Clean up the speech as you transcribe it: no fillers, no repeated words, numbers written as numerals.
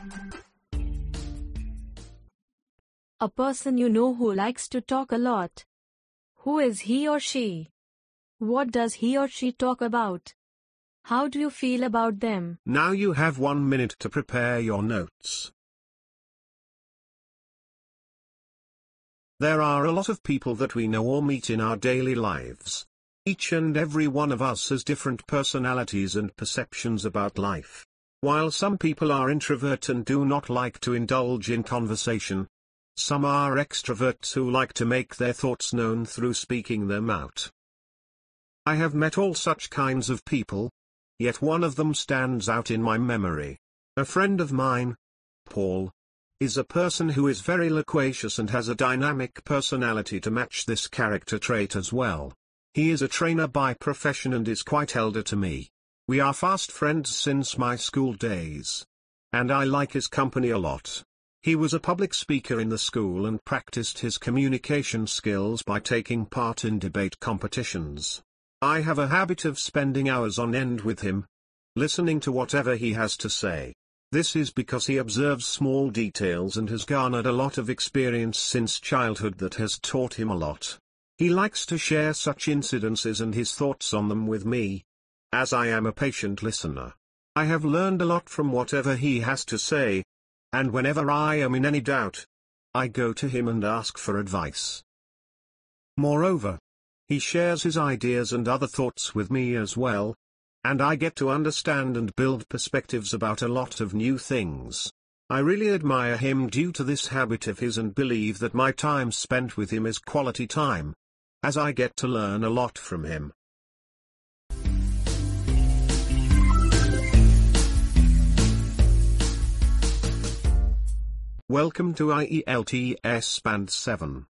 A person you know who likes to talk a lot. Who is he or she? What does he or she talk about? How do you feel about them? Now you have 1 minute to prepare your notes. There are a lot of people that we know or meet in our daily lives. Each and every one of us has different personalities and perceptions about life. While some people are introvert and do not like to indulge in conversation, some are extroverts who like to make their thoughts known through speaking them out. I have met all such kinds of people, yet one of them stands out in my memory. A friend of mine, Paul, is a person who is very loquacious and has a dynamic personality to match this character trait as well. He is a trainer by profession and is quite elder to me. We are fast friends since my school days. And I like his company a lot. He was a public speaker in the school and practiced his communication skills by taking part in debate competitions. I have a habit of spending hours on end with him, listening to whatever he has to say. This is because he observes small details and has garnered a lot of experience since childhood that has taught him a lot. He likes to share such incidences and his thoughts on them with me, as I am a patient listener. I have learned a lot from whatever he has to say, and whenever I am in any doubt, I go to him and ask for advice. Moreover, he shares his ideas and other thoughts with me as well, and I get to understand and build perspectives about a lot of new things. I really admire him due to this habit of his and believe that my time spent with him is quality time, as I get to learn a lot from him. Welcome to IELTS Band 7.